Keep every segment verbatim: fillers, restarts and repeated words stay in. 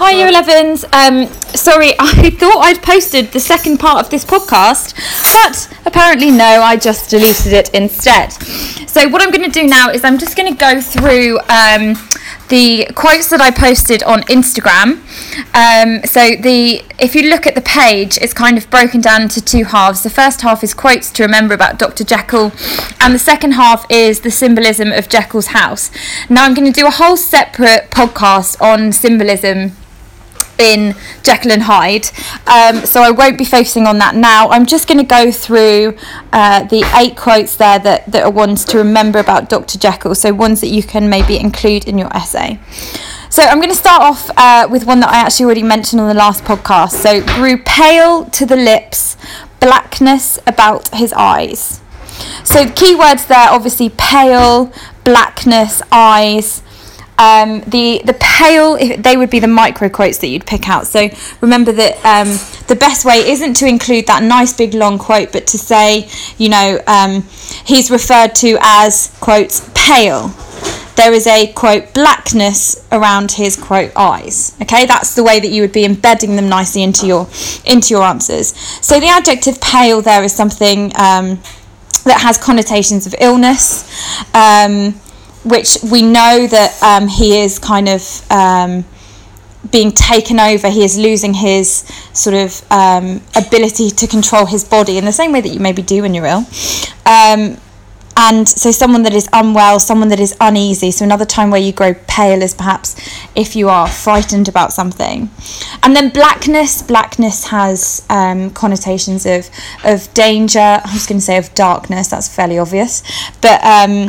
Hi, Year elevens. Um, sorry, I thought I'd posted the second part of this podcast, but apparently no, I just deleted it instead. So what I'm going to do now is I'm just going to go through um, the quotes that I posted on Instagram. Um, so the if you look at the page, it's kind of broken down into two halves. The first half is quotes to remember about Doctor Jekyll, and the second half is the symbolism of Jekyll's house. Now I'm going to do a whole separate podcast on symbolism in Jekyll and Hyde, um, so I won't be focusing on that now. I'm just going to go through uh, the eight quotes there that, that are ones to remember about Doctor Jekyll, so ones that you can maybe include in your essay. So I'm going to start off uh, with one that I actually already mentioned on the last podcast. So, grew pale to the lips, blackness about his eyes. So the key words there, obviously pale, blackness, eyes. Um, the the pale, they would be the micro quotes that you'd pick out. So remember that um, the best way isn't to include that nice big long quote, but to say, you know, um, he's referred to as, quotes, pale. There is a, quote, blackness around his, quote, eyes. Okay, that's the way that you would be embedding them nicely into your into your answers. So the adjective pale there is something um, that has connotations of illness, um, which we know that um, he is kind of um, being taken over. He is losing his sort of um, ability to control his body in the same way that you maybe do when you're ill. Um, and so someone that is unwell, someone that is uneasy. So another time where you grow pale is perhaps if you are frightened about something. And then blackness. Blackness has um, connotations of, of danger. I was going to say of darkness. That's fairly obvious. But... Um,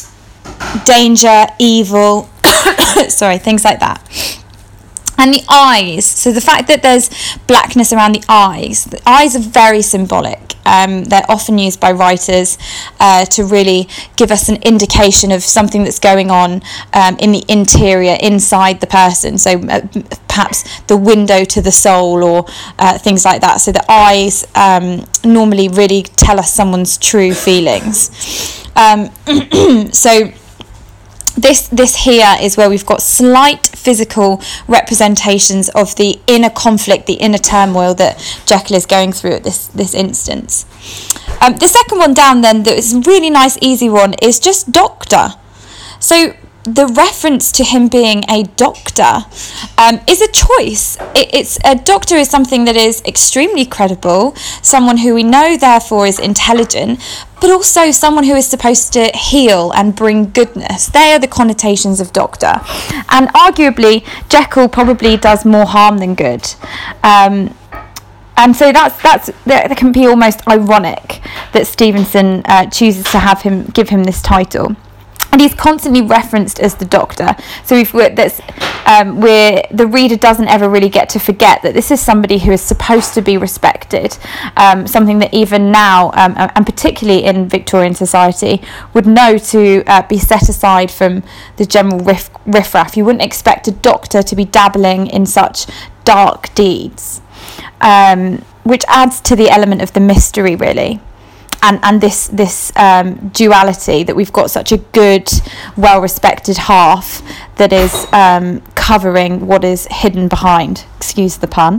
danger, evil, sorry, things like that. And the eyes, so the fact that there's blackness around the eyes, the eyes are very symbolic. Um, they're often used by writers uh, to really give us an indication of something that's going on um, in the interior, inside the person. So uh, perhaps the window to the soul, or uh, things like that. So the eyes um, normally really tell us someone's true feelings. Um, so this this here is where we've got slight physical representations of the inner conflict, the inner turmoil that Jekyll is going through at this this instance. Um, the second one down then, that is a really nice easy one, is just doctor. So the reference to him being a doctor um, is a choice. It, it's a doctor is something that is extremely credible, someone who we know therefore is intelligent, but also someone who is supposed to heal and bring goodness. They are the connotations of doctor. And arguably, Jekyll probably does more harm than good. Um, and so that's that's that can be almost ironic that Stevenson uh, chooses to have him give him this title. And he's constantly referenced as the doctor. So if we're, that's, um, we're, the reader doesn't ever really get to forget that this is somebody who is supposed to be respected, um, something that even now, um, and particularly in Victorian society, would know to uh, be set aside from the general riff, riffraff. You wouldn't expect a doctor to be dabbling in such dark deeds, um, which adds to the element of the mystery, really. And, and this this um, duality, that we've got such a good, well-respected half that is um, covering what is hidden behind. Excuse the pun.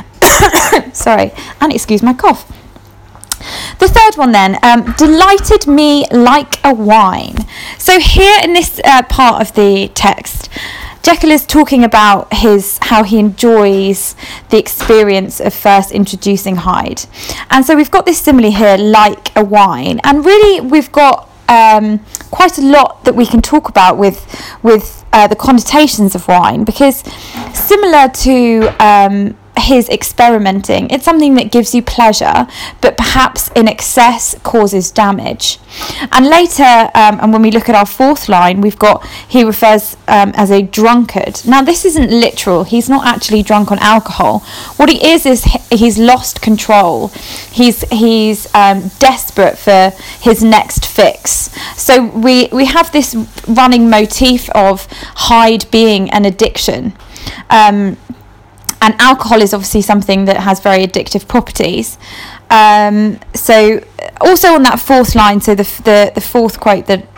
Sorry, and excuse my cough. The third one then, um, delighted me like a wine. So here in this uh, part of the text, Jekyll is talking about his how he enjoys the experience of first introducing Hyde. And so we've got this simile here, like a wine. And really we've got um, quite a lot that we can talk about with, with uh, the connotations of wine, because similar to um, his experimenting, it's something that gives you pleasure, but perhaps in excess causes damage. And later, um, and when we look at our fourth line, we've got, he refers um, as a drunkard. Now this isn't literal, he's not actually drunk on alcohol. What he is is he, he's lost control. He's he's um, desperate for his next fix. So we, we have this running motif of Hyde being an addiction. Um, And alcohol is obviously something that has very addictive properties. Um, so also on that fourth line, so the, the the fourth quote that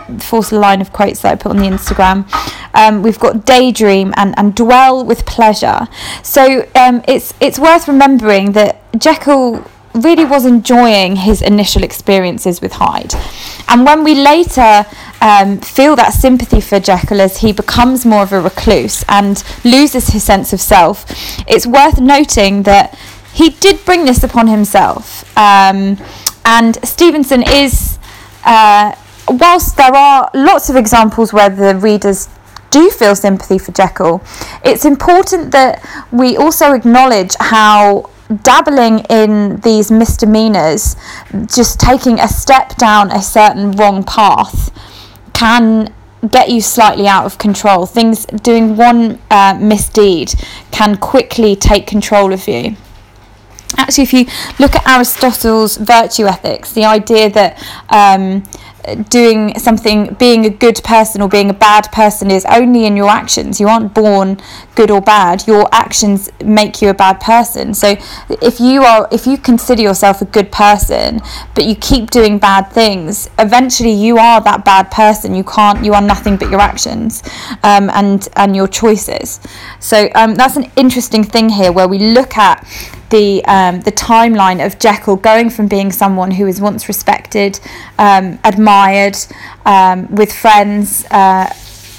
fourth line of quotes that I put on the Instagram. Um, we've got daydream and, and dwell with pleasure. So um, it's it's worth remembering that Jekyll really was enjoying his initial experiences with Hyde. And when we later um, feel that sympathy for Jekyll as he becomes more of a recluse and loses his sense of self, it's worth noting that he did bring this upon himself. Um, and Stevenson is, uh, whilst there are lots of examples where the readers do feel sympathy for Jekyll, it's important that we also acknowledge how dabbling in these misdemeanors, just taking a step down a certain wrong path, can get you slightly out of control. Things, doing one uh, misdeed can quickly take control of you. Actually, if you look at Aristotle's virtue ethics, the idea that um, doing something, being a good person or being a bad person is only in your actions. You aren't born good or bad. Your actions make you a bad person. So if you are, if you consider yourself a good person, but you keep doing bad things, eventually you are that bad person. You can't, you are nothing but your actions um, and, and your choices. So um, that's an interesting thing here where we look at the um, the timeline of Jekyll going from being someone who was once respected, um, admired, um, with friends, uh,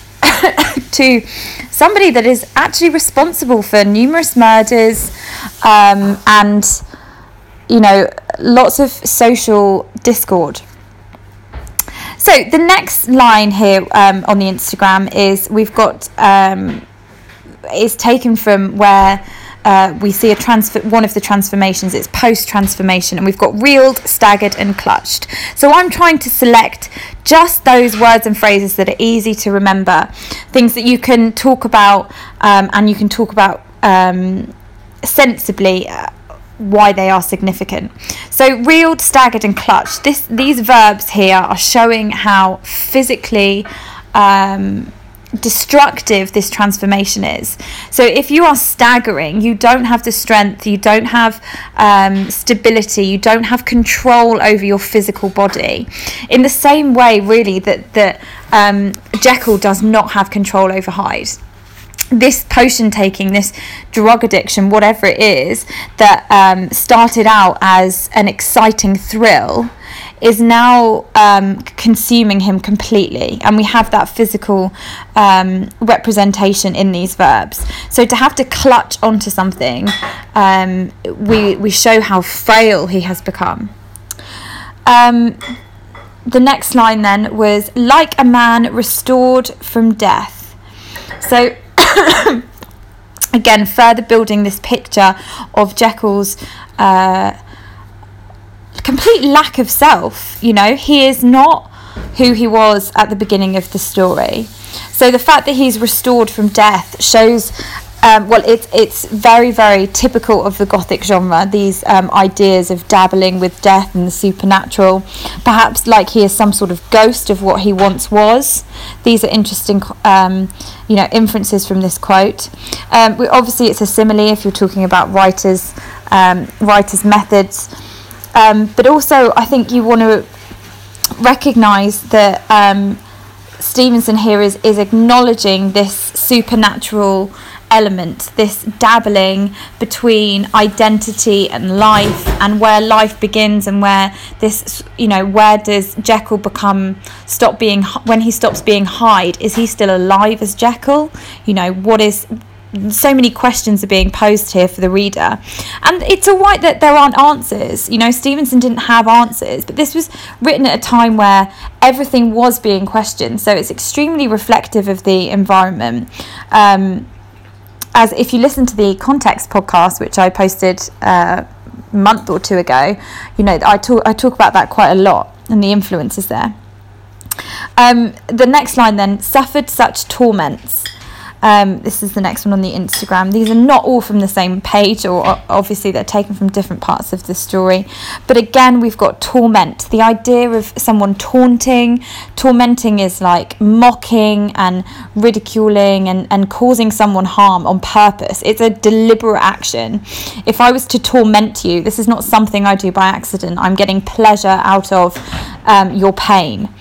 to somebody that is actually responsible for numerous murders um, and, you know, lots of social discord. So the next line here um, on the Instagram is we've got um, is taken from where Uh, we see a transfer, one of the transformations. It's post-transformation, and we've got reeled, staggered and clutched. So I'm trying to select just those words and phrases that are easy to remember, things that you can talk about um, and you can talk about um, sensibly uh, why they are significant. So reeled, staggered and clutched, this, these verbs here are showing how physically um, destructive this transformation is. So if you are staggering, you don't have the strength, you don't have um, stability, you don't have control over your physical body in the same way really that, that um, Jekyll does not have control over Hyde. This potion taking, this drug addiction, whatever it is, that um, started out as an exciting thrill is now um, consuming him completely, and we have that physical um, representation in these verbs. So to have to clutch onto something, um, we we show how frail he has become. Um, the next line then was like a man restored from death. So again, further building this picture of Jekyll's uh, complete lack of self. You know, he is not who he was at the beginning of the story. So the fact that he's restored from death shows um, well it's it's very very typical of the Gothic genre, these um, ideas of dabbling with death and the supernatural, perhaps like he is some sort of ghost of what he once was. These are interesting um, you know inferences from this quote. Um, we, obviously it's a simile if you're talking about writers um, writers methods. Um, but also, I think you want to recognise that um, Stevenson here is, is acknowledging this supernatural element, this dabbling between identity and life, and where life begins and where this, you know, where does Jekyll become, stop being, when he stops being Hyde, is he still alive as Jekyll? You know, what is... So many questions are being posed here for the reader, and it's all right that there aren't answers. You know, Stevenson didn't have answers, but this was written at a time where everything was being questioned, so it's extremely reflective of the environment. Um, as if you listen to the Context podcast, which I posted uh, a month or two ago, you know, I talk I talk about that quite a lot and the influences there. Um, the next line then, suffered such torments. Um, this is the next one on the Instagram. These are not all from the same page, or obviously they're taken from different parts of the story. But again, we've got torment. The idea of someone taunting. Tormenting is like mocking and ridiculing and, and causing someone harm on purpose. It's a deliberate action. If I was to torment you, this is not something I do by accident. I'm getting pleasure out of um, your pain.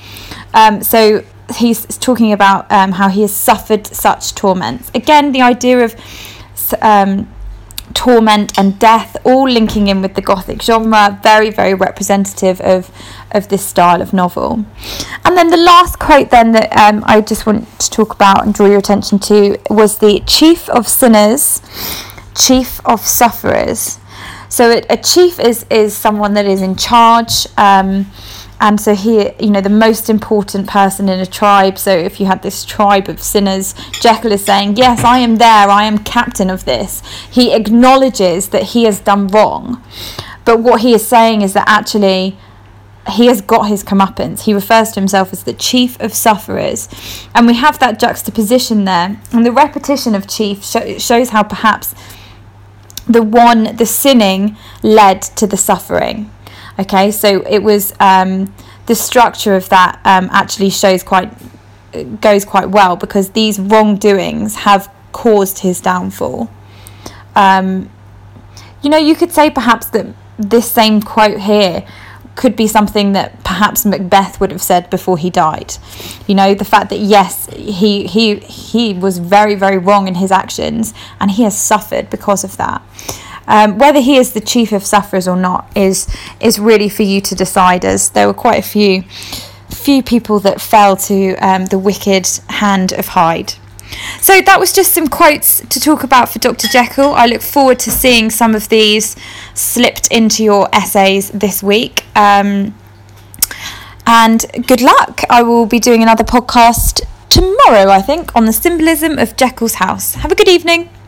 Um, so he's talking about um, how he has suffered such torments. Again, the idea of um, torment and death all linking in with the Gothic genre, very, very representative of of this style of novel. And then the last quote then that um, I just want to talk about and draw your attention to was the chief of sinners, chief of sufferers. So a, a chief is is someone that is in charge, um, and so he, you know, the most important person in a tribe. So if you had this tribe of sinners, Jekyll is saying, yes, I am there, I am captain of this. He acknowledges that he has done wrong, but what he is saying is that actually he has got his comeuppance. He refers to himself as the chief of sufferers, and we have that juxtaposition there, and the repetition of chief show, shows how perhaps the one, the sinning led to the suffering. Okay, so it was um, the structure of that um, actually shows quite goes quite well, because these wrongdoings have caused his downfall. Um, you know, you could say perhaps that this same quote here could be something that perhaps Macbeth would have said before he died. You know, the fact that yes, he he he was very, very wrong in his actions, and he has suffered because of that. Um, whether he is the chief of sufferers or not is is really for you to decide, as there were quite a few few people that fell to um, the wicked hand of Hyde. So that was just some quotes to talk about for Doctor Jekyll. I look forward to seeing some of these slipped into your essays this week. Um, and good luck. I will be doing another podcast tomorrow, I think, on the symbolism of Jekyll's house. Have a good evening.